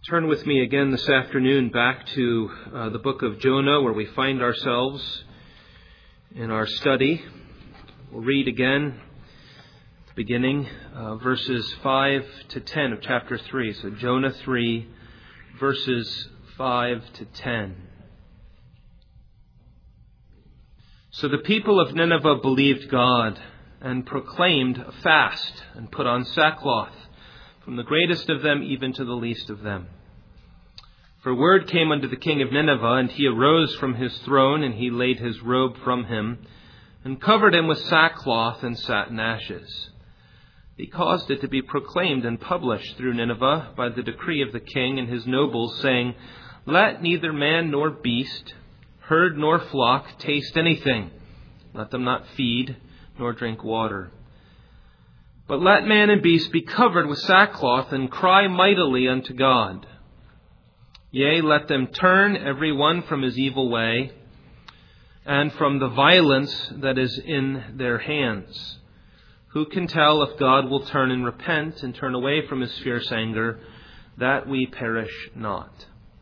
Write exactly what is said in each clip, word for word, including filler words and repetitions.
Turn with me again this afternoon back to uh, the book of Jonah, where we find ourselves in our study. We'll read again, beginning uh, verses five to ten of chapter three. So Jonah three, verses five to ten. So the people of Nineveh believed God and proclaimed a fast and put on sackcloth, from the greatest of them even to the least of them. For word came unto the king of Nineveh, and he arose from his throne, and he laid his robe from him, and covered him with sackcloth and sat in ashes. He caused it to be proclaimed and published through Nineveh by the decree of the king and his nobles, saying, Let neither man nor beast, herd nor flock taste anything. Let them not feed nor drink water. But let man and beast be covered with sackcloth, and cry mightily unto God. Yea, let them turn every one from his evil way, and from the violence that is in their hands. Who can tell if God will turn and repent, and turn away from his fierce anger, that we perish not?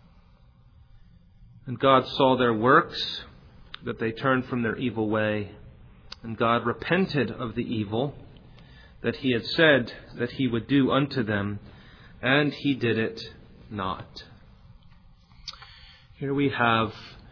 And God saw their works, that they turned from their evil way, and God repented of the evil that he had said that he would do unto them, and he did it not. Here we have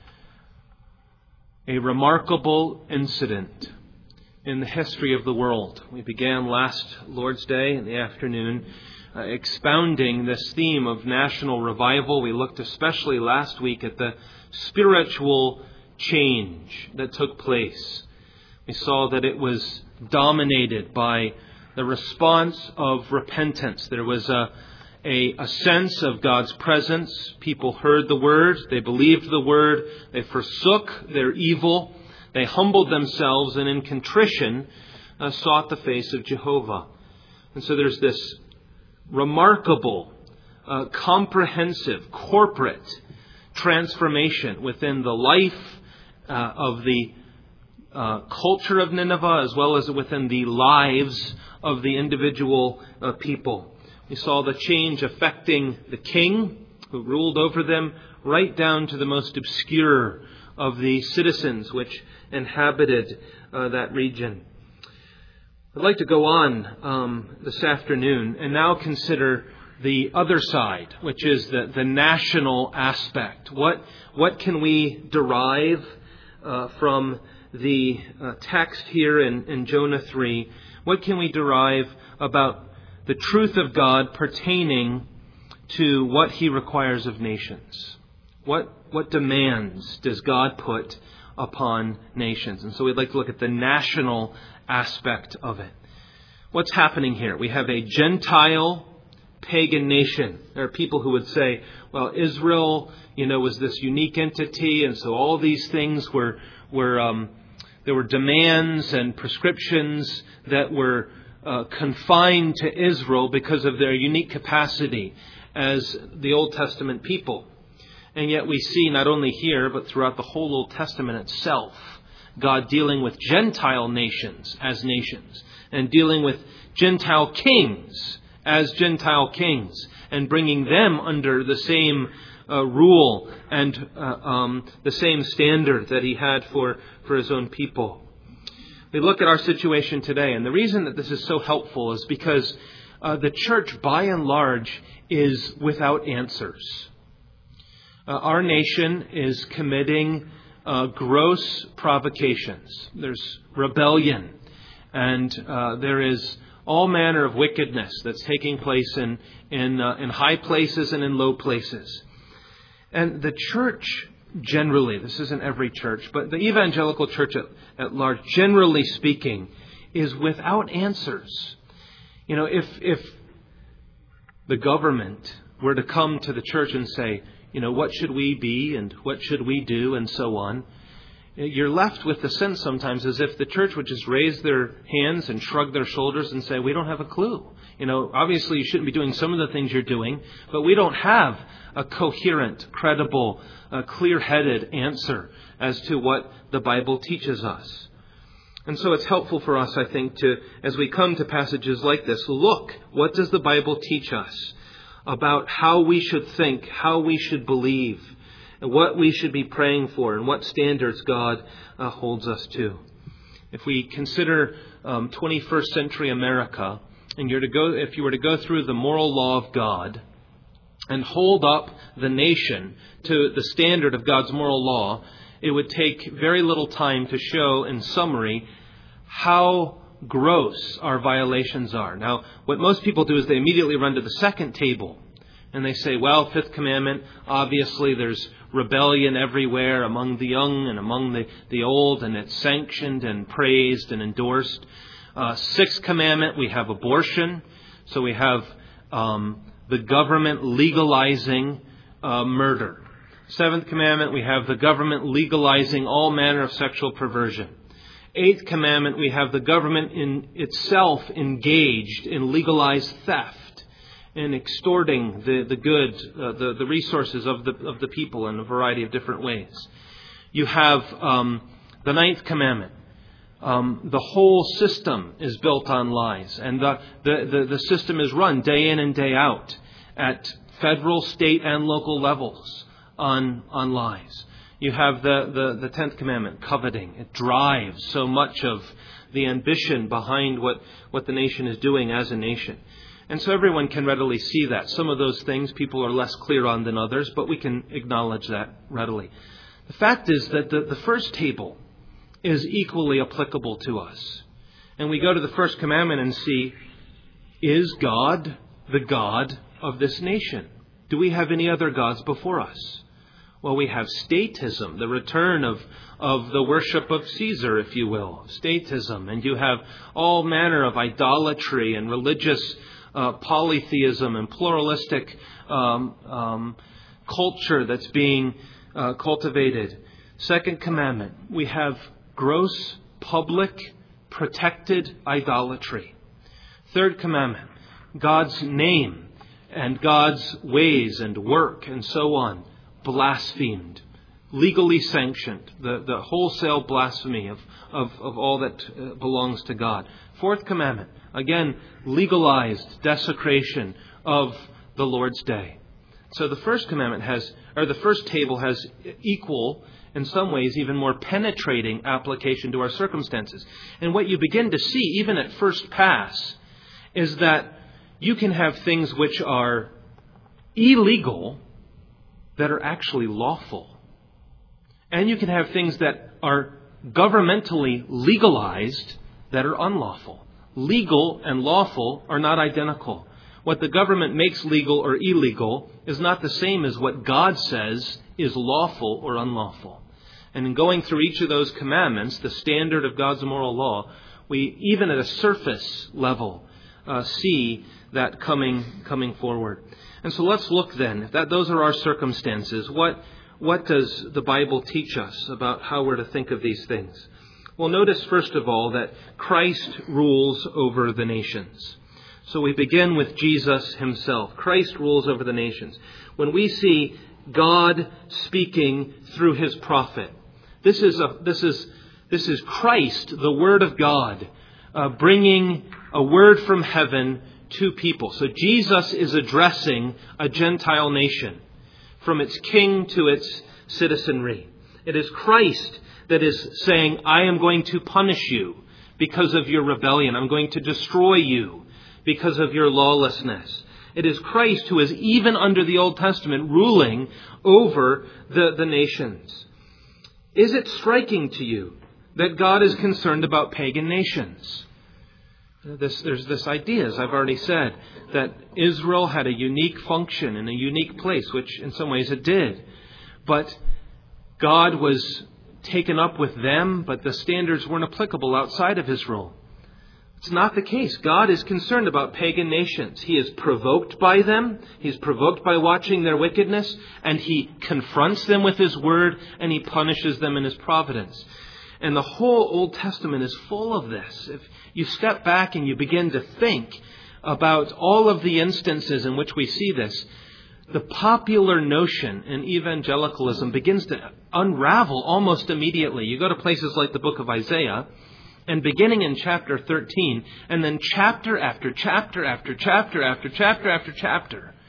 a remarkable incident in the history of the world. We began last Lord's Day in the afternoon uh, expounding this theme of national revival. We looked especially last week at the spiritual change that took place. We saw that it was dominated by the response of repentance. There was a, a, a sense of God's presence. People heard the word. They believed the word. They forsook their evil. They humbled themselves and in contrition uh, sought the face of Jehovah. And so there's this remarkable, uh, comprehensive, corporate transformation within the life uh, of the uh, culture of Nineveh, as well as within the lives of the individual uh, people. We saw the change affecting the king who ruled over them, right down to the most obscure of the citizens which inhabited uh, that region. I'd like to go on um, this afternoon and now consider the other side, which is the, the national aspect. What, what can we derive uh, from the uh, text here in, in Jonah three? What can we derive about the truth of God pertaining to what he requires of nations? What, what demands does God put upon nations? And so we'd like to look at the national aspect of it. What's happening here? We have a Gentile pagan nation. There are people who would say, well, Israel, you know, was this unique entity, and so all these things were, were um, there were demands and prescriptions that were uh, confined to Israel because of their unique capacity as the Old Testament people. And yet we see not only here, but throughout the whole Old Testament itself, God dealing with Gentile nations as nations, and dealing with Gentile kings as Gentile kings, and bringing them under the same uh, rule and uh, um, the same standard that he had for, for his own people. We look at our situation today, and the reason that this is so helpful is because uh, the church, by and large, is without answers. Uh, our nation is committing uh, gross provocations. There's rebellion, and uh, there is all manner of wickedness that's taking place in in, uh, in high places and in low places. And the church generally, this isn't every church, but the evangelical church at, at large, generally speaking, is without answers. You know, if if the government were to come to the church and say, you know, what should we be and what should we do and so on, you're left with the sense sometimes as if the church would just raise their hands and shrug their shoulders and say, we don't have a clue. You know, obviously you shouldn't be doing some of the things you're doing, but we don't have a coherent, credible, uh, clear-headed answer as to what the Bible teaches us. And so it's helpful for us, I think, to, as we come to passages like this, look, what does the Bible teach us about how we should think, how we should believe, and what we should be praying for, and what standards God uh, holds us to. If we consider um, twenty-first century America, and you're to go, if you were to go through the moral law of God and hold up the nation to the standard of God's moral law, it would take very little time to show, in summary, how gross our violations are. Now, what most people do is they immediately run to the second table and they say, well, fifth commandment, obviously there's rebellion everywhere among the young and among the, the old, and it's sanctioned and praised and endorsed. Uh, sixth commandment, we have abortion. So we have um, the government legalizing uh, murder. Seventh commandment, we have the government legalizing all manner of sexual perversion. Eighth commandment, we have the government in itself engaged in legalized theft and extorting the, the goods, uh, the, the resources of the, of the people in a variety of different ways. You have um, the ninth commandment. Um, the whole system is built on lies, and the, the, the, the system is run day in and day out at federal, state, and local levels on, on lies. You have the, the, the tenth commandment, coveting. It drives so much of the ambition behind what, what the nation is doing as a nation. And so everyone can readily see that. Some of those things people are less clear on than others, but we can acknowledge that readily. The fact is that the, the first table is equally applicable to us. And we go to the first commandment and see, is God the God of this nation? Do we have any other gods before us? Well, we have statism, the return of, of the worship of Caesar, if you will, statism. And you have all manner of idolatry and religious uh, polytheism and pluralistic um, um, culture that's being uh, cultivated. Second commandment, we have gross, public, protected idolatry. Third commandment, God's name and God's ways and work and so on, blasphemed, legally sanctioned, the, the wholesale blasphemy of, of, of all that uh, belongs to God. Fourth commandment, again, legalized desecration of the Lord's day. So the first commandment has, or the first table has equal, in some ways, even more penetrating application to our circumstances. And what you begin to see, even at first pass, is that you can have things which are illegal that are actually lawful. And you can have things that are governmentally legalized that are unlawful. Legal and lawful are not identical. What the government makes legal or illegal is not the same as what God says is lawful or unlawful. And in going through each of those commandments, the standard of God's moral law, we, even at a surface level, uh, see that coming coming forward. And so let's look then, if that those are our circumstances, what what does the Bible teach us about how we're to think of these things? Well, notice first of all that Christ rules over the nations. So we begin with Jesus himself. Christ rules over the nations. When we see God speaking through his prophet, this is a, this is this is Christ, the Word of God, uh, bringing a word from heaven to people. So Jesus is addressing a Gentile nation, from its king to its citizenry. It is Christ that is saying, I am going to punish you because of your rebellion. I'm going to destroy you because of your lawlessness. It is Christ who is, even under the Old Testament, ruling over the, the nations. Is it striking to you that God is concerned about pagan nations? This, there's this idea, as I've already said, that Israel had a unique function in a unique place, which in some ways it did. But God was taken up with them, but the standards weren't applicable outside of Israel. It's not the case. God is concerned about pagan nations. He is provoked by them. He's provoked by watching their wickedness, and he confronts them with his word, and he punishes them in his providence. And the whole Old Testament is full of this. If you step back and you begin to think about all of the instances in which we see this, the popular notion in evangelicalism begins to unravel almost immediately. You go to places like the book of Isaiah, and beginning in chapter thirteen, and then chapter after chapter after chapter after chapter after chapter,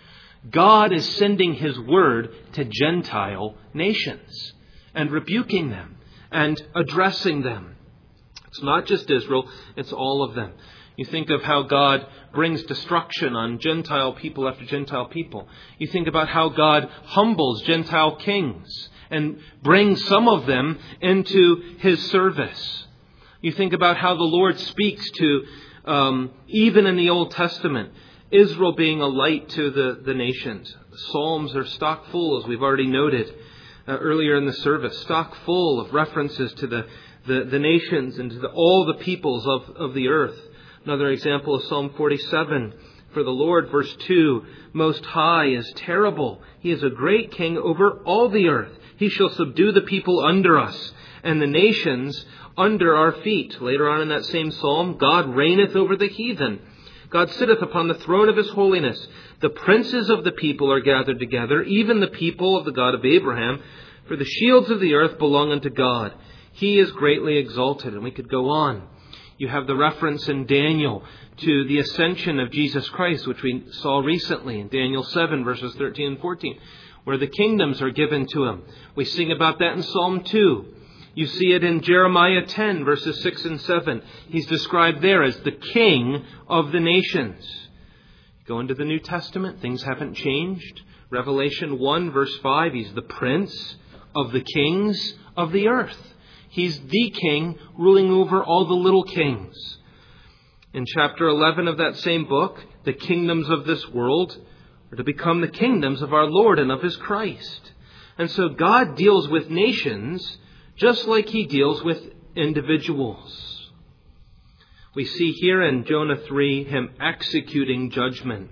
God is sending his word to Gentile nations and rebuking them and addressing them. It's not just Israel, it's all of them. You think of how God brings destruction on Gentile people after Gentile people. You think about how God humbles Gentile kings and brings some of them into his service. You think about how the Lord speaks to, um, even in the Old Testament, Israel being a light to the, the nations. The Psalms are stock full, as we've already noted uh, earlier in the service, stock full of references to the, the, the nations and to the, all the peoples of, of the earth. Another example is Psalm forty-seven. For the Lord, verse two, Most High is terrible. He is a great king over all the earth. He shall subdue the people under us and the nations under our feet. Later on in that same psalm, God reigneth over the heathen. God sitteth upon the throne of his holiness. The princes of the people are gathered together, even the people of the God of Abraham. For the shields of the earth belong unto God. He is greatly exalted. And we could go on. You have the reference in Daniel to the ascension of Jesus Christ, which we saw recently in Daniel seven, verses thirteen and fourteen, where the kingdoms are given to him. We sing about that in Psalm two. You see it in Jeremiah ten, verses six and seven. He's described there as the king of the nations. Go into the New Testament, things haven't changed. Revelation one, verse five, he's the prince of the kings of the earth. He's the king ruling over all the little kings. In chapter eleven of that same book, the kingdoms of this world are to become the kingdoms of our Lord and of his Christ. And so God deals with nations just like he deals with individuals. We see here in Jonah three him executing judgment.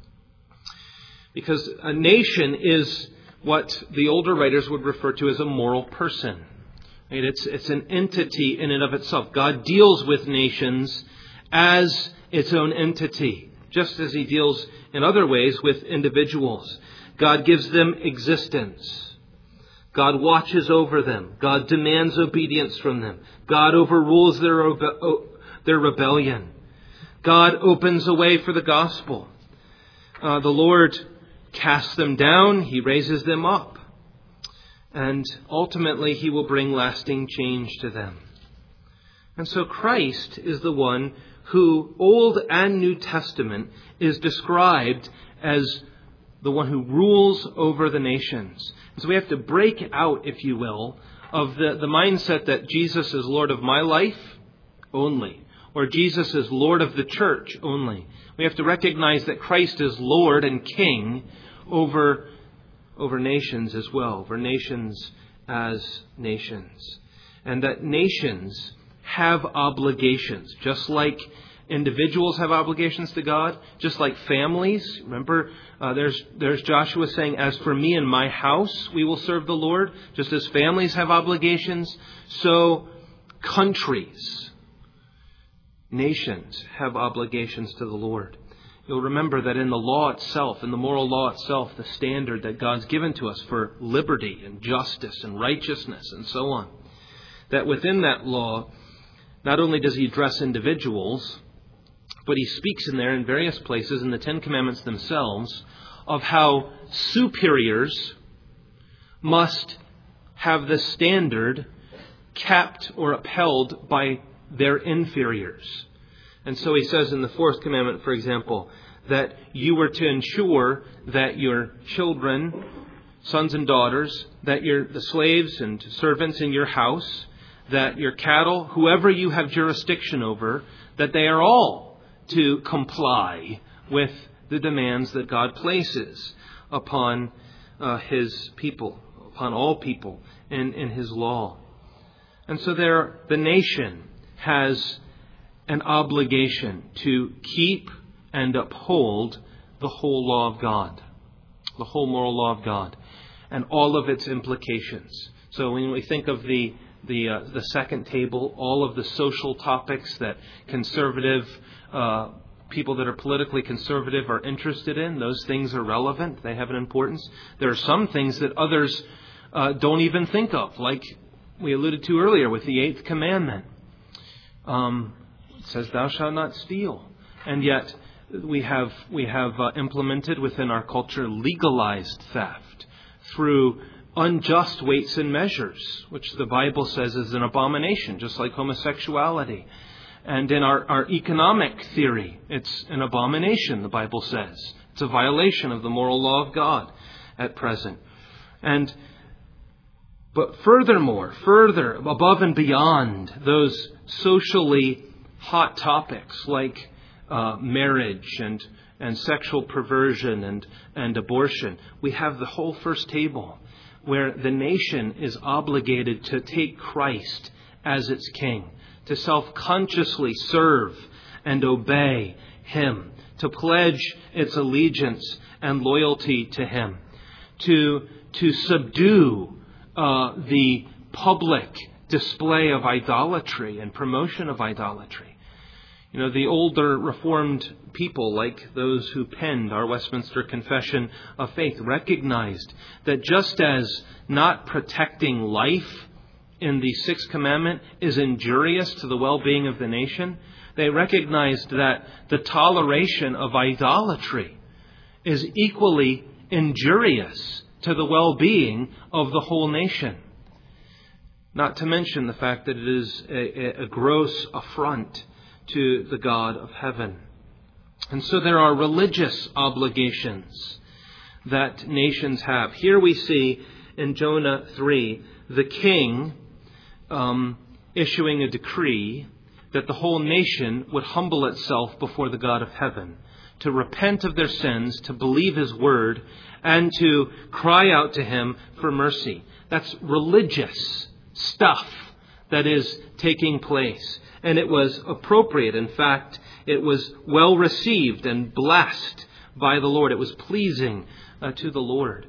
Because a nation is what the older writers would refer to as a moral person. It's, it's an entity in and of itself. God deals with nations as its own entity, just as he deals in other ways with individuals. God gives them existence. God watches over them. God demands obedience from them. God overrules their, rebe- their rebellion. God opens a way for the gospel. Uh, the Lord casts them down. He raises them up. And ultimately, he will bring lasting change to them. And so Christ is the one who, Old and New Testament, is described as the one who rules over the nations. And so we have to break out, if you will, of the, the mindset that Jesus is Lord of my life only, or Jesus is Lord of the church only. We have to recognize that Christ is Lord and King over over nations as well, over nations as nations. And that nations have obligations, just like individuals have obligations to God, just like families. Remember, uh, there's, there's Joshua saying, as for me and my house, we will serve the Lord. Just as families have obligations, so countries, nations have obligations to the Lord. You'll remember that in the law itself, in the moral law itself, the standard that God's given to us for liberty and justice and righteousness and so on, that within that law, not only does he address individuals, but he speaks in there in various places in the Ten Commandments themselves of how superiors must have the standard kept or upheld by their inferiors. And so he says in the fourth commandment, for example, that you were to ensure that your children, sons and daughters, that your the slaves and servants in your house, that your cattle, whoever you have jurisdiction over, that they are all to comply with the demands that God places upon uh, his people, upon all people in, in his law. And so there, the nation has an obligation to keep and uphold the whole law of God, the whole moral law of God, and all of its implications. So when we think of the the uh, the second table, all of the social topics that conservative uh, people that are politically conservative are interested in, those things are relevant. They have an importance. There are some things that others uh, don't even think of, like we alluded to earlier with the eighth commandment. Um, It says, thou shalt not steal. And yet, we have we have uh, implemented within our culture legalized theft through unjust weights and measures, which the Bible says is an abomination, just like homosexuality. And in our, our economic theory, it's an abomination, the Bible says. It's a violation of the moral law of God at present. And but furthermore, further, above and beyond those socially hot topics like uh, marriage and, and sexual perversion and, and abortion, we have the whole first table, where the nation is obligated to take Christ as its king, to self-consciously serve and obey Him, to pledge its allegiance and loyalty to Him, to, to subdue uh, the public display of idolatry and promotion of idolatry. You know, the older Reformed people, like those who penned our Westminster Confession of Faith, recognized that just as not protecting life in the Sixth Commandment is injurious to the well-being of the nation, they recognized that the toleration of idolatry is equally injurious to the well-being of the whole nation. Not to mention the fact that it is a, a gross affront to the God of heaven. And so there are religious obligations that nations have. Here we see in Jonah three, the king um, issuing a decree that the whole nation would humble itself before the God of heaven, to repent of their sins, to believe His word, and to cry out to Him for mercy. That's religious stuff that is taking place. And it was appropriate. In fact, it was well received and blessed by the Lord. It was pleasing uh, to the Lord.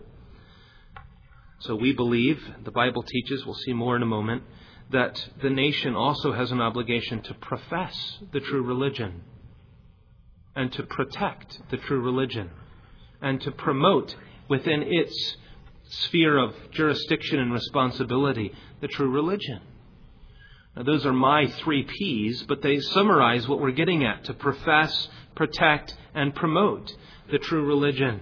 So we believe, the Bible teaches, we'll see more in a moment, that the nation also has an obligation to profess the true religion and to protect the true religion and to promote within its sphere of jurisdiction and responsibility the true religion. Now, those are my three P's, but they summarize what we're getting at: to profess, protect, and promote the true religion.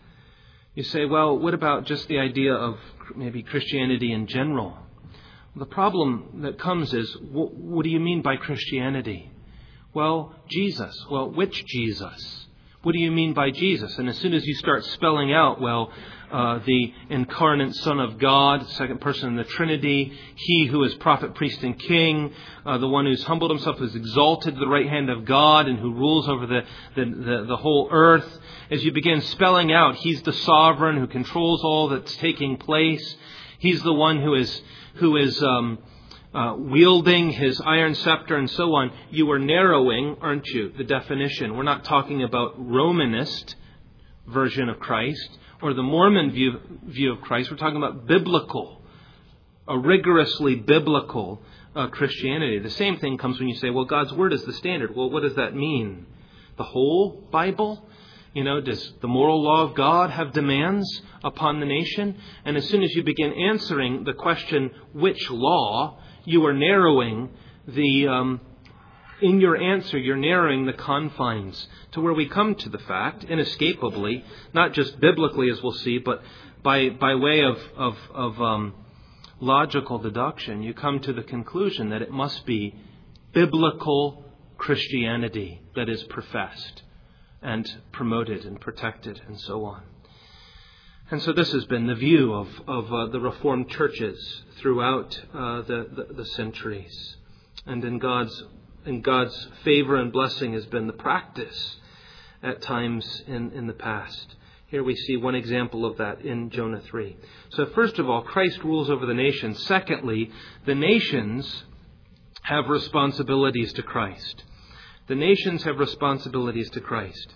You say, well, what about just the idea of maybe Christianity in general? The problem that comes is, what, what do you mean by Christianity? Well, Jesus. Well, which Jesus? What do you mean by Jesus? And as soon as you start spelling out, well, uh, the incarnate Son of God, second person in the Trinity, He who is prophet, priest, and king, uh, the one who's humbled Himself, who's exalted to the right hand of God, and who rules over the, the, the, the whole earth. As you begin spelling out, He's the sovereign who controls all that's taking place. He's the one who is who is um, uh, wielding His iron scepter and so on. You are narrowing, aren't you, the definition. We're not talking about Romanist version of Christ or the Mormon view, view of Christ. We're talking about biblical, a rigorously biblical uh, Christianity. The same thing comes when you say, well, God's Word is the standard. Well, what does that mean? The whole Bible? You know, does the moral law of God have demands upon the nation? And as soon as you begin answering the question, which law, you are narrowing the, um, in your answer, you're narrowing the confines to where we come to the fact, inescapably, not just biblically as we'll see, but by, by way of, of, of um, logical deduction, you come to the conclusion that it must be biblical Christianity that is professed and promoted and protected and so on. And so this has been the view of, of uh, the Reformed churches throughout uh, the, the, the centuries. And in God's, in God's favor and blessing has been the practice at times in, in the past. Here we see one example of that in Jonah three. So first of all, Christ rules over the nations. Secondly, the nations have responsibilities to Christ. The nations have responsibilities to Christ.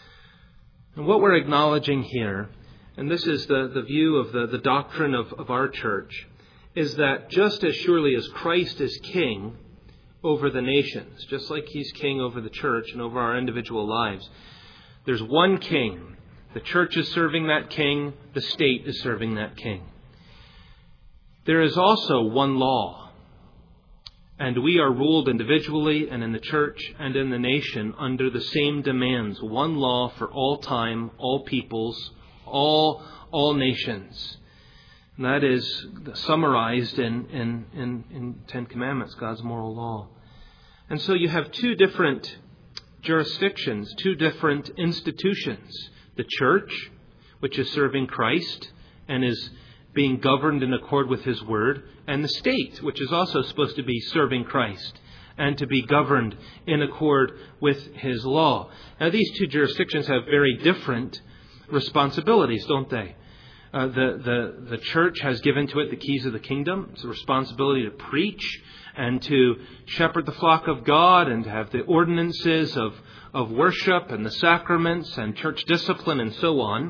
And what we're acknowledging here, and this is the, the view of the, the doctrine of, of our church, is that just as surely as Christ is king over the nations, just like He's king over the church and over our individual lives, there's one king. The church is serving that king. The state is serving that king. There is also one law. And we are ruled individually and in the church and in the nation under the same demands. One law for all time, all peoples, all all nations. And that is summarized in, in, in, in Ten Commandments, God's moral law. And so you have two different jurisdictions, two different institutions. The church, which is serving Christ and is being governed in accord with His Word, and the state, which is also supposed to be serving Christ and to be governed in accord with His law. Now, these two jurisdictions have very different responsibilities, don't they? Uh, the, the, the church has given to it the keys of the kingdom. It's a responsibility to preach and to shepherd the flock of God and to have the ordinances of, of worship and the sacraments and church discipline and so on.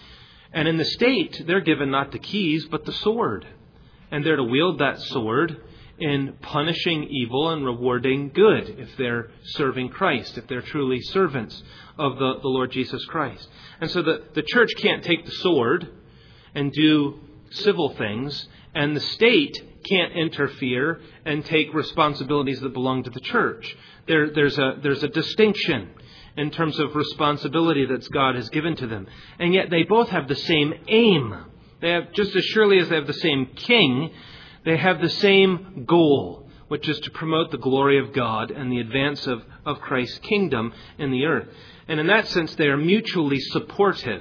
And in the state, they're given not the keys, but the sword. And they're to wield that sword in punishing evil and rewarding good if they're serving Christ, if they're truly servants of the, the Lord Jesus Christ. And so the, the church can't take the sword and do civil things, and the state can't interfere and take responsibilities that belong to the church. There, there's a, there's a distinction in terms of responsibility that God has given to them. And yet they both have the same aim. They have, just as surely as they have the same king, they have the same goal, which is to promote the glory of God and the advance of, of Christ's kingdom in the earth. And in that sense, they are mutually supportive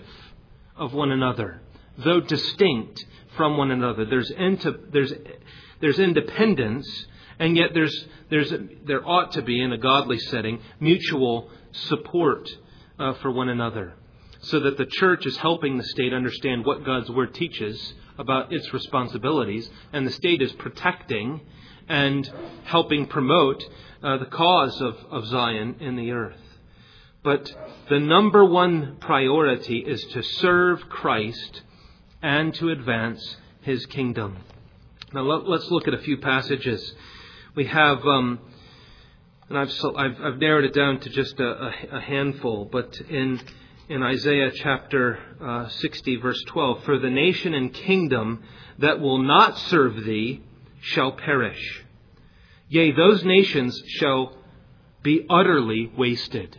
of one another, though distinct from one another. There's into, there's there's independence, and yet there's there's there ought to be, in a godly setting, mutual support uh, for one another, so that the church is helping the state understand what God's Word teaches about its responsibilities, and the state is protecting and helping promote uh, the cause of, of Zion in the earth. But the number one priority is to serve Christ and to advance His kingdom. Now let's look at a few passages. We have, um, and I've, I've I've narrowed it down to just a, a handful, but in in Isaiah chapter uh, sixty, verse twelve, "For the nation and kingdom that will not serve thee shall perish. Yea, those nations shall be utterly wasted."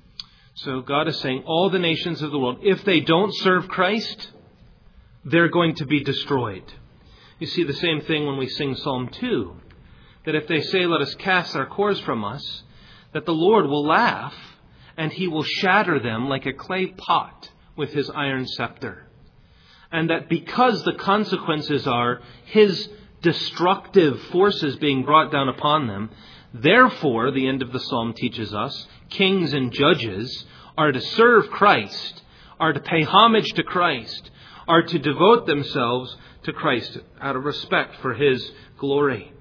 So God is saying all the nations of the world, if they don't serve Christ, they're going to be destroyed. You see the same thing when we sing Psalm two, that if they say, "Let us cast our cords from us," that the Lord will laugh and He will shatter them like a clay pot with His iron scepter. And that because the consequences are His destructive forces being brought down upon them, therefore, the end of the psalm teaches us, kings and judges are to serve Christ, are to pay homage to Christ, are to devote themselves to Christ out of respect for His glory.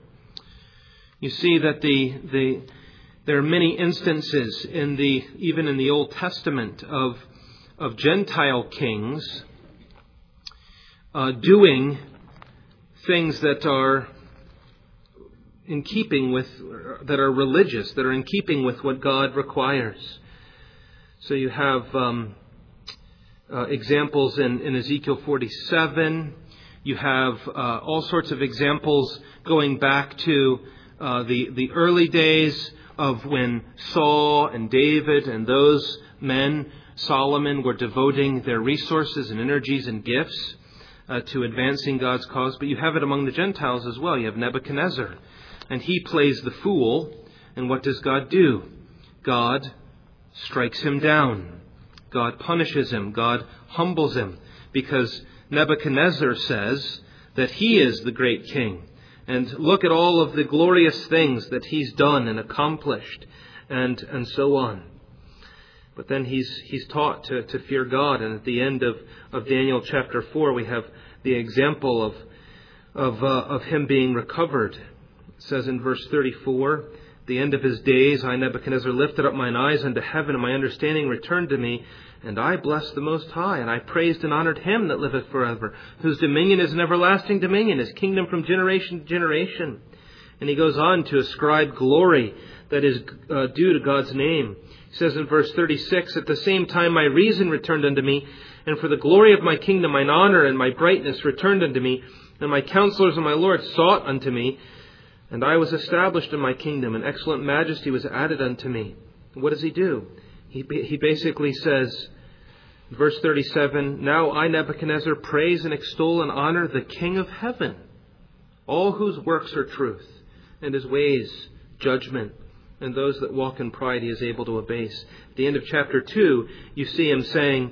You see that the the there are many instances in the even in the Old Testament of of Gentile kings uh, doing things that are in keeping with that are religious, that are in keeping with what God requires. So you have um, uh, examples in, in Ezekiel forty-seven. You have uh, all sorts of examples going back to uh, the the early days of when Saul and David and those men, Solomon, were devoting their resources and energies and gifts uh, to advancing God's cause. But you have it among the Gentiles as well. You have Nebuchadnezzar, and he plays the fool. And what does God do? God strikes him down. God punishes him. God humbles him, because Nebuchadnezzar says that he is the great king. And look at all of the glorious things that he's done and accomplished, and, and so on. But then he's he's taught to, to fear God. And at the end of, of Daniel chapter four, we have the example of of uh, of him being recovered. It says in verse thirty-four, "The end of his days, I, Nebuchadnezzar, lifted up mine eyes unto heaven, and my understanding returned to me. And I blessed the Most High, and I praised and honored Him that liveth forever, whose dominion is an everlasting dominion, His kingdom from generation to generation." And he goes on to ascribe glory that is uh, due to God's name. He says in verse thirty-six, "At the same time my reason returned unto me, and for the glory of my kingdom mine honor and my brightness returned unto me, and my counselors and my Lord sought unto me. And I was established in my kingdom, and excellent majesty was added unto me. And what does he do? He, he basically says, verse thirty-seven, Now I, Nebuchadnezzar, praise and extol and honor the King of heaven, all whose works are truth, and his ways judgment, and those that walk in pride he is able to abase. At the end of chapter two, you see him saying,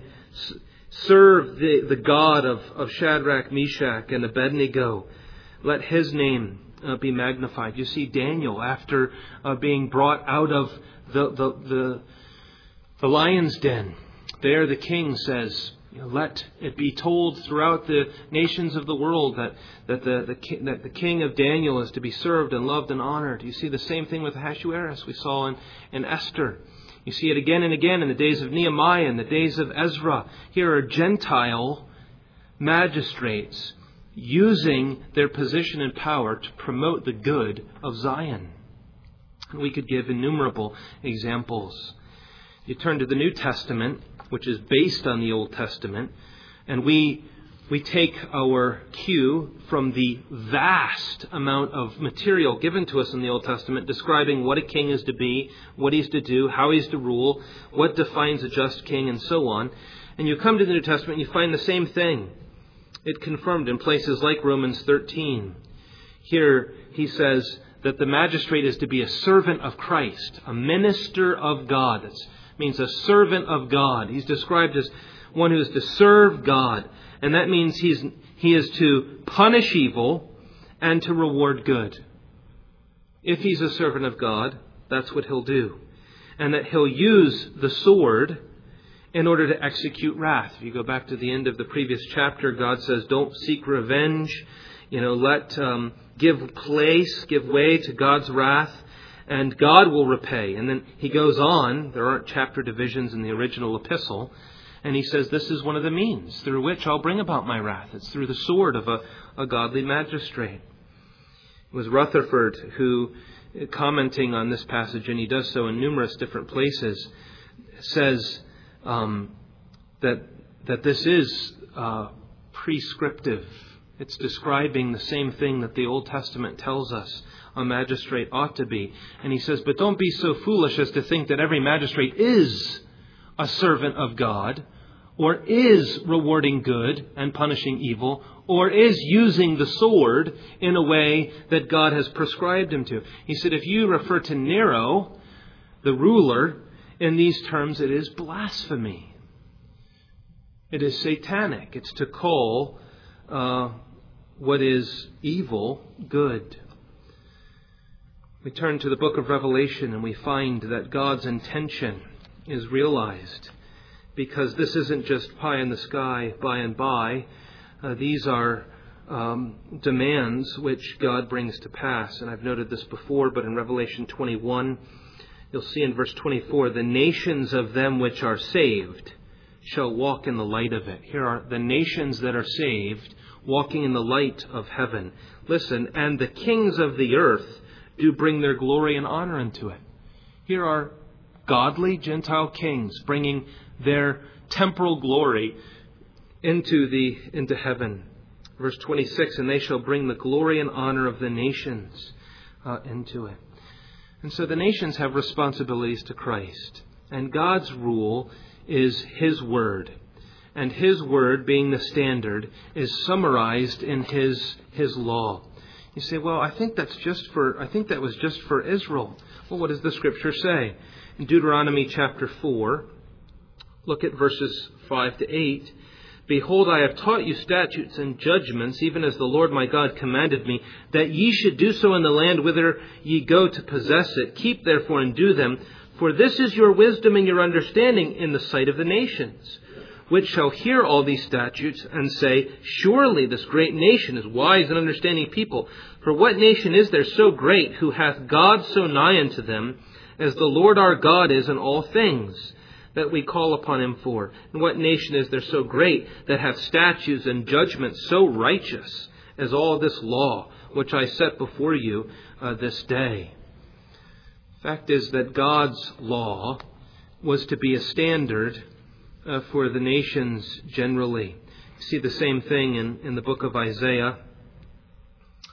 Serve the, the God of, of Shadrach, Meshach, and Abednego. Let his name uh, be magnified. You see Daniel, after uh, being brought out of the, the, the, the lion's den, there the king says, Let it be told throughout the nations of the world that, that, the, the, that the king of Daniel is to be served and loved and honored. You see the same thing with Ahasuerus we saw in, in Esther. You see it again and again in the days of Nehemiah and the days of Ezra. Here are Gentile magistrates using their position and power to promote the good of Zion. And we could give innumerable examples. You turn to the New Testament, which is based on the Old Testament, and we we take our cue from the vast amount of material given to us in the Old Testament describing what a king is to be, what he's to do, how he's to rule, what defines a just king, and so on. And you come to the New Testament and you find the same thing. It confirmed in places like Romans thirteen. Here he says that the magistrate is to be a servant of Christ, a minister of God. That means a servant of God. He's described as one who is to serve God. And that means he's, he is to punish evil and to reward good. If he's a servant of God, that's what he'll do. And that he'll use the sword in order to execute wrath. If you go back to the end of the previous chapter, God says, don't seek revenge. You know, let um, give place, give way to God's wrath, and God will repay. And then he goes on. There aren't chapter divisions in the original epistle. And he says, this is one of the means through which I'll bring about my wrath. It's through the sword of a, a godly magistrate. It was Rutherford who, commenting on this passage, and he does so in numerous different places, says um, that that this is uh, prescriptive. It's describing the same thing that the Old Testament tells us a magistrate ought to be. And he says, but don't be so foolish as to think that every magistrate is a servant of God, or is rewarding good and punishing evil, or is using the sword in a way that God has prescribed him to. He said, if you refer to Nero, the ruler, in these terms, it is blasphemy. It is satanic. It's to call uh, what is evil good. We turn to the book of Revelation and we find that God's intention is realized, because this isn't just pie in the sky by and by. Uh, these are um, demands which God brings to pass. And I've noted this before, but in Revelation twenty-one, you'll see in verse twenty-four, the nations of them which are saved shall walk in the light of it. Here are the nations that are saved walking in the light of heaven. Listen, and the kings of the earth do bring their glory and honor into it. Here are godly Gentile kings bringing their temporal glory into the into heaven. Verse twenty-six, and they shall bring the glory and honor of the nations uh, into it. And so the nations have responsibilities to Christ. And God's rule is His word. And His word, being the standard, is summarized in His His law. You say, well, I think that's just for I think that was just for Israel. Well, what does the Scripture say? In Deuteronomy chapter four, look at verses five to eight. Behold, I have taught you statutes and judgments, even as the Lord my God commanded me, that ye should do so in the land whither ye go to possess it. Keep therefore and do them, for this is your wisdom and your understanding in the sight of the nations, which shall hear all these statutes and say, surely this great nation is wise and understanding people. For what nation is there so great, who hath God so nigh unto them, as the Lord our God is in all things that we call upon Him for? And what nation is there so great, that hath statutes and judgments so righteous as all this law, which I set before you uh, this day? Fact is that God's law was to be a standard uh, for the nations generally. You see the same thing in, in the book of Isaiah.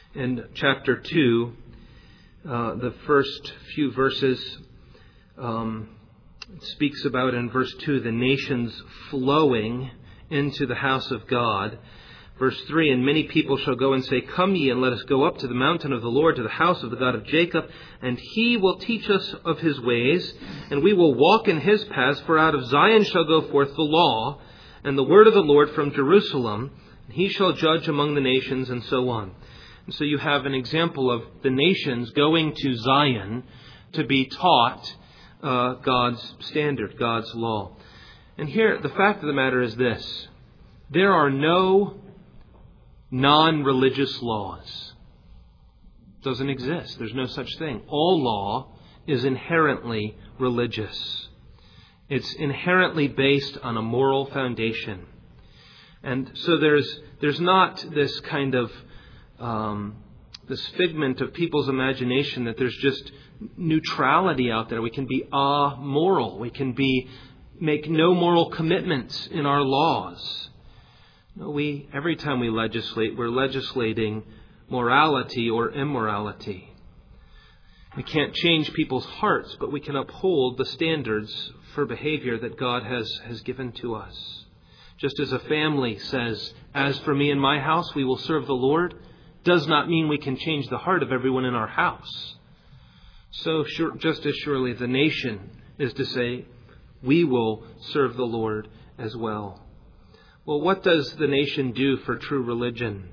In chapter two, uh, the first few verses um, it speaks about in verse two the nations flowing into the house of God. Verse three, and many people shall go and say, Come ye, and let us go up to the mountain of the Lord, to the house of the God of Jacob, and he will teach us of his ways, and we will walk in his paths, for out of Zion shall go forth the law, and the word of the Lord from Jerusalem, and he shall judge among the nations, and so on. And so you have an example of the nations going to Zion to be taught uh, God's standard, God's law. And here, the fact of the matter is this. There are no non-religious laws. Doesn't exist. There's no such thing. All law is inherently religious. It's inherently based on a moral foundation. And so there's there's not this kind of um, this figment of people's imagination that there's just neutrality out there. We can be amoral. We can be make no moral commitments in our laws. No, we every time we legislate, we're legislating morality or immorality. We can't change people's hearts, but we can uphold the standards for behavior that God has, has given to us. Just as a family says, as for me and my house, we will serve the Lord, does not mean we can change the heart of everyone in our house. So sure, just as surely the nation is to say, we will serve the Lord as well. Well, what does the nation do for true religion?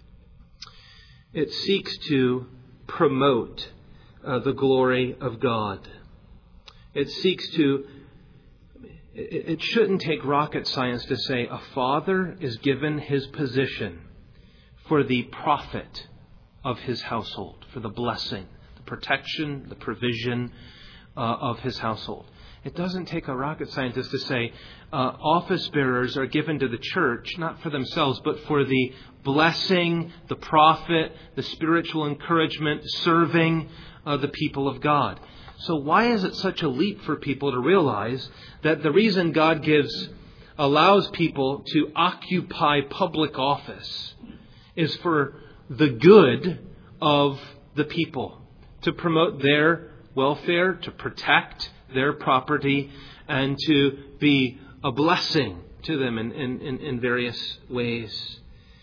It seeks to promote uh, the glory of God. It seeks to, it, it shouldn't take rocket science to say a father is given his position for the profit of his household, for the blessing, the protection, the provision uh, of his household. It doesn't take a rocket scientist to say uh, office bearers are given to the church, not for themselves, but for the blessing, the profit, the spiritual encouragement, serving uh, the people of God. So why is it such a leap for people to realize that the reason God gives, allows people to occupy public office is for the good of the people, to promote their welfare, to protect their property, and to be a blessing to them in, in, in various ways.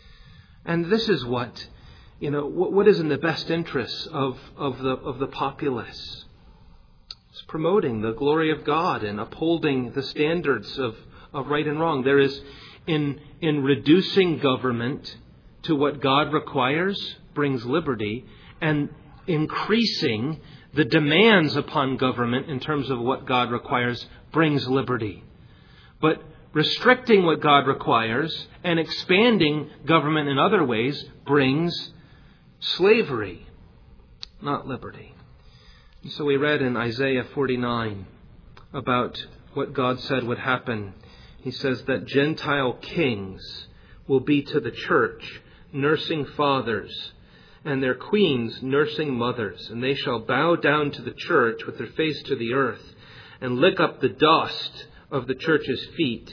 And this is what, you know, what, what is in the best interests of, of the of the populace. It's promoting the glory of God and upholding the standards of, of right and wrong. There is, in in reducing government to what God requires, brings liberty, and increasing the demands upon government in terms of what God requires brings liberty. But restricting what God requires and expanding government in other ways brings slavery, not liberty. And so we read in Isaiah forty-nine about what God said would happen. He says that Gentile kings will be to the church nursing fathers, and their queens nursing mothers, and they shall bow down to the church with their face to the earth, and lick up the dust of the church's feet.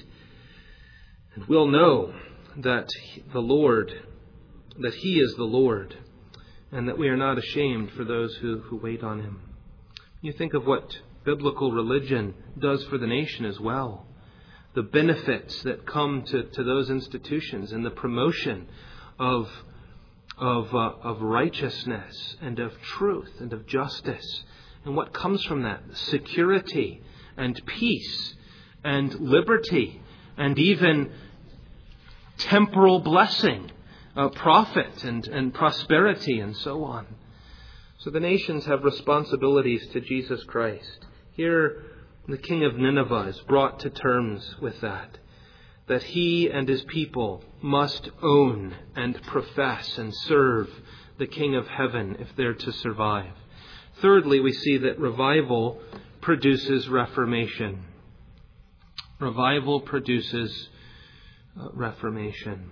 And we'll know that the Lord, that He is the Lord, and that we are not ashamed for those who, who wait on Him. You think of what biblical religion does for the nation as well. The benefits that come to, to those institutions and the promotion of Of, uh, of righteousness and of truth and of justice. And what comes from that? Security and peace and liberty and even temporal blessing, uh, profit and, and prosperity and so on. So the nations have responsibilities to Jesus Christ. Here, the king of Nineveh is brought to terms with that. That he and his people must own and profess and serve the King of Heaven if they're to survive. Thirdly, we see that revival produces reformation. Revival produces uh, reformation.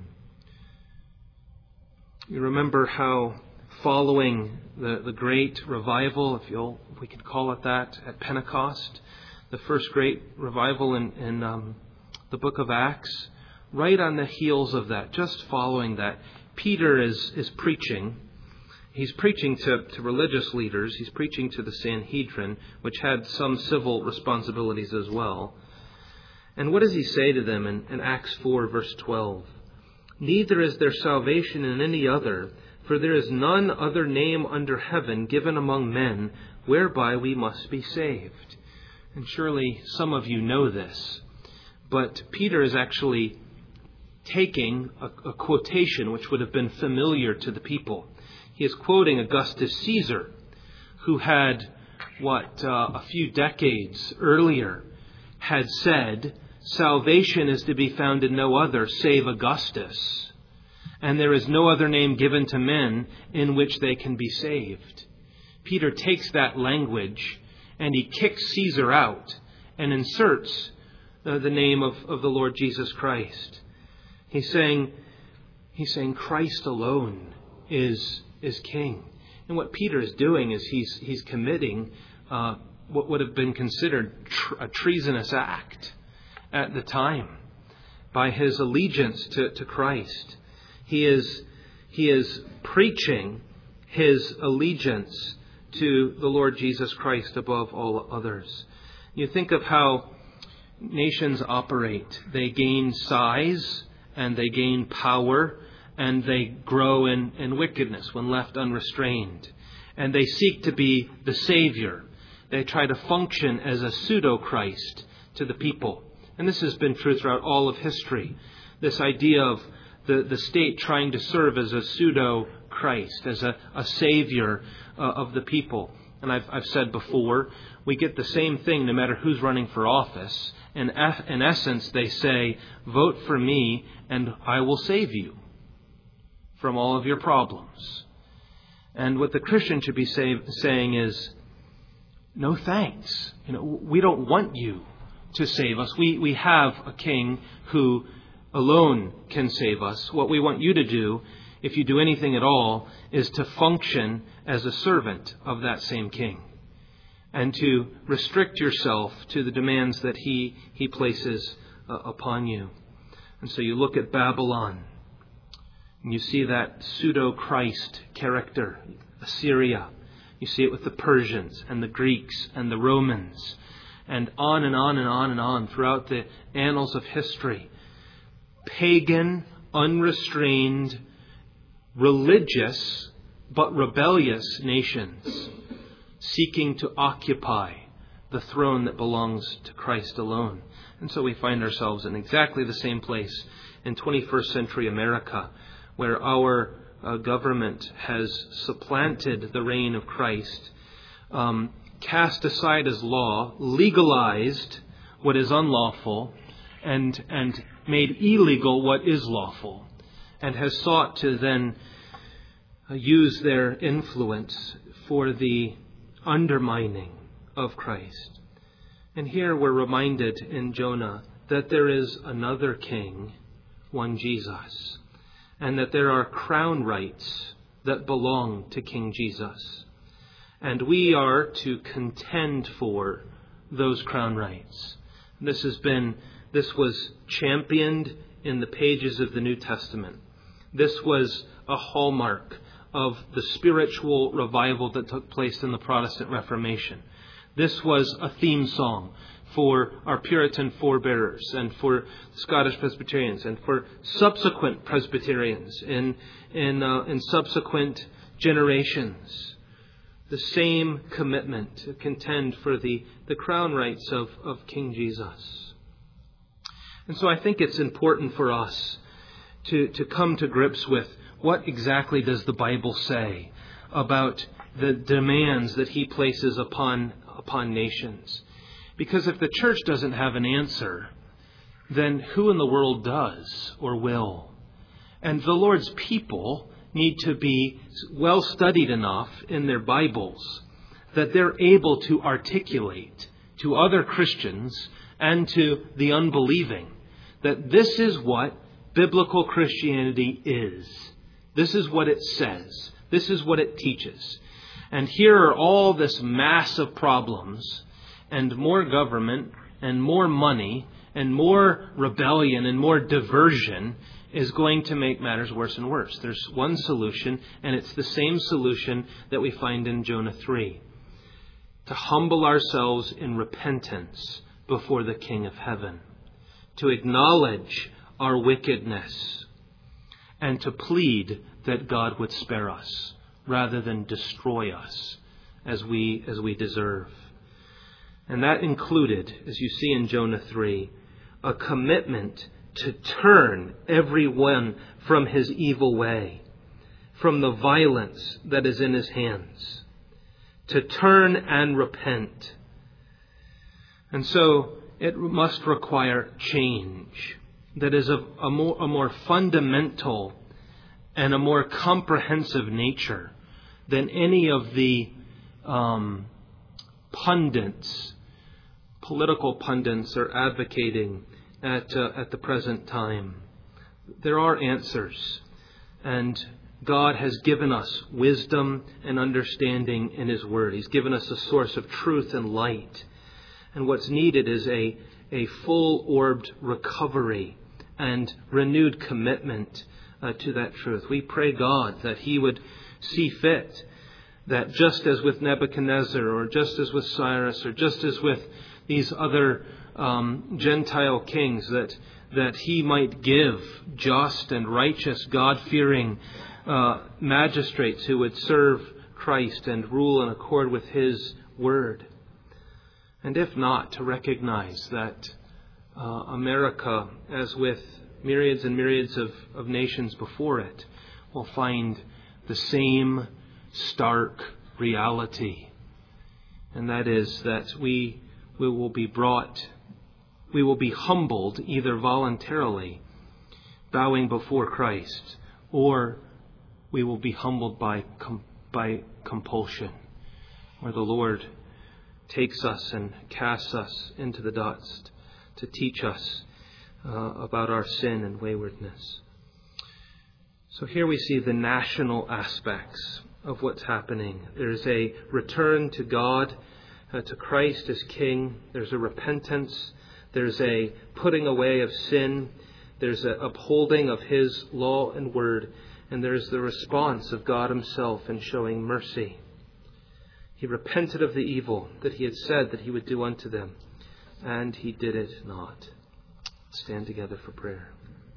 You remember how following the, the great revival, if you'll, if we could call it that, at Pentecost, the first great revival in, in um, the book of Acts, right on the heels of that, just following that, Peter is, is preaching, he's preaching to, to religious leaders. He's preaching to the Sanhedrin, which had some civil responsibilities as well. And what does he say to them in, in Acts four, verse twelve? Neither is there salvation in any other, for there is none other name under heaven given among men whereby we must be saved. And surely some of you know this, but Peter is actually taking a, a quotation which would have been familiar to the people. He is quoting Augustus Caesar, who had, what, uh, a few decades earlier had said, salvation is to be found in no other save Augustus, and there is no other name given to men in which they can be saved. Peter takes that language and he kicks Caesar out and inserts uh, the name of, of the Lord Jesus Christ. He's saying, he's saying Christ alone is is King. And what Peter is doing is he's he's committing uh, what would have been considered tr- a treasonous act at the time by his allegiance to, to Christ. He is he is preaching his allegiance to the Lord Jesus Christ above all others. You think of how nations operate. They gain size and they gain power and they grow in, in wickedness when left unrestrained. And they seek to be the Savior. They try to function as a pseudo-Christ to the people. And this has been true throughout all of history. This idea of the, the state trying to serve as a pseudo-Christ, as a, a Savior uh, of the people. And I've, I've said before, we get the same thing no matter who's running for office. In, in essence, they say, vote for me and I will save you from all of your problems. And what the Christian should be say, saying is, no thanks. You know, we don't want you to save us. We, we have a King who alone can save us. What we want you to do, if you do anything at all, is to function as a servant of that same King and to restrict yourself to the demands that he, he places uh, upon you. And so you look at Babylon and you see that pseudo-Christ character, Assyria. You see it with the Persians and the Greeks and the Romans, and on and on and on and on throughout the annals of history. Pagan, unrestrained, religious, but rebellious nations seeking to occupy the throne that belongs to Christ alone. And so we find ourselves in exactly the same place in twenty-first century America, where our uh, government has supplanted the reign of Christ, um, cast aside as law, legalized what is unlawful, and and made illegal what is lawful, and has sought to then uh, use their influence for the undermining of Christ. And here we're reminded in Jonah that there is another King, one Jesus, and that there are crown rights that belong to King Jesus. And we are to contend for those crown rights. This has been, this was championed in the pages of the New Testament. This was a hallmark of the spiritual revival that took place in the Protestant Reformation. This was a theme song for our Puritan forebearers and for Scottish Presbyterians and for subsequent Presbyterians in in, uh, in subsequent generations. The same commitment to contend for the, the crown rights of, of King Jesus. And so I think it's important for us to, to come to grips with what exactly does the Bible say about the demands that he places upon, upon nations. Because if the church doesn't have an answer, then who in the world does or will? And the Lord's people need to be well studied enough in their Bibles that they're able to articulate to other Christians and to the unbelieving that this is what biblical Christianity is. This is what it says. This is what it teaches. And here are all this mass of problems and more government and more money and more rebellion and more diversion is going to make matters worse and worse. There's one solution, and it's the same solution that we find in Jonah three. To humble ourselves in repentance before the King of Heaven. To acknowledge our wickedness. And to plead that God would spare us rather than destroy us as we, as we deserve. And that included, as you see in Jonah three, a commitment to turn everyone from his evil way, from the violence that is in his hands, to turn and repent. And so it must require change that is of a more, a more fundamental and a more comprehensive nature than any of the um, pundits, political pundits are advocating at uh, at the present time. There are answers, and God has given us wisdom and understanding in His Word. He's given us a source of truth and light. And what's needed is a, a full-orbed recovery and renewed commitment uh, to that truth. We pray God that He would see fit that just as with Nebuchadnezzar, or just as with Cyrus, or just as with these other um, Gentile kings, that that He might give just and righteous, God-fearing uh, magistrates who would serve Christ and rule in accord with His word. And if not, to recognize that uh, America, as with myriads and myriads of, of nations before it, will find the same stark reality. And that is that we, we will be brought, we will be humbled either voluntarily, bowing before Christ, or we will be humbled by com- by compulsion, where the Lord takes us and casts us into the dust to teach us uh, about our sin and waywardness. So here we see the national aspects of what's happening. There's a return to God, uh, to Christ as King. There's a repentance. There's a putting away of sin. There's an upholding of His law and word. And there's the response of God Himself in showing mercy. He repented of the evil that He had said that He would do unto them, and He did it not. Stand together for prayer.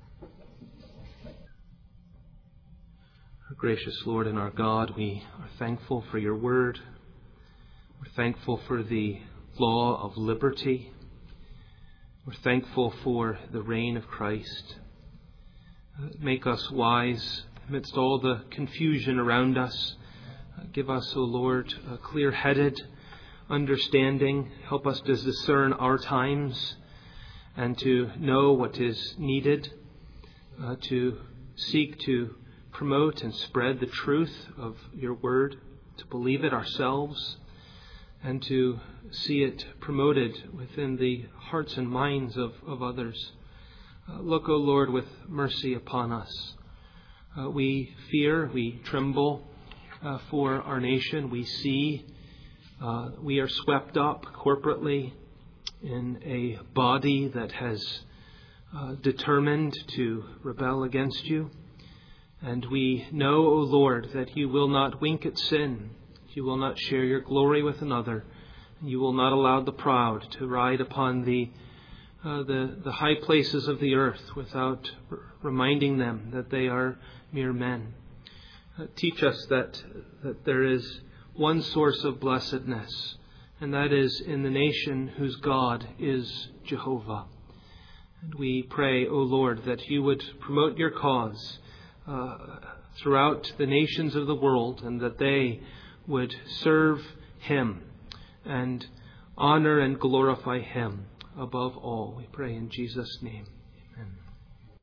Our gracious Lord and our God, we are thankful for Your word. We're thankful for the law of liberty. We're thankful for the reign of Christ. Make us wise amidst all the confusion around us. Give us, O Lord, a clear-headed understanding. Help us to discern our times and to know what is needed, uh, to seek to promote and spread the truth of Your word, to believe it ourselves, and to see it promoted within the hearts and minds of, of others. Uh, look, O Lord, with mercy upon us. Uh, we fear, we tremble uh, for our nation. We see uh, we are swept up corporately in a body that has uh, determined to rebel against You. And we know, O Lord, that You will not wink at sin. You will not share Your glory with another. You will not allow the proud to ride upon the uh, the, the high places of the earth without r- reminding them that they are mere men. Uh, teach us that that there is one source of blessedness, and that is in the nation whose God is Jehovah. And we pray, O Lord, that You would promote Your cause uh, throughout the nations of the world, and that they would serve Him and honor and glorify Him above all. We pray in Jesus' name. Amen.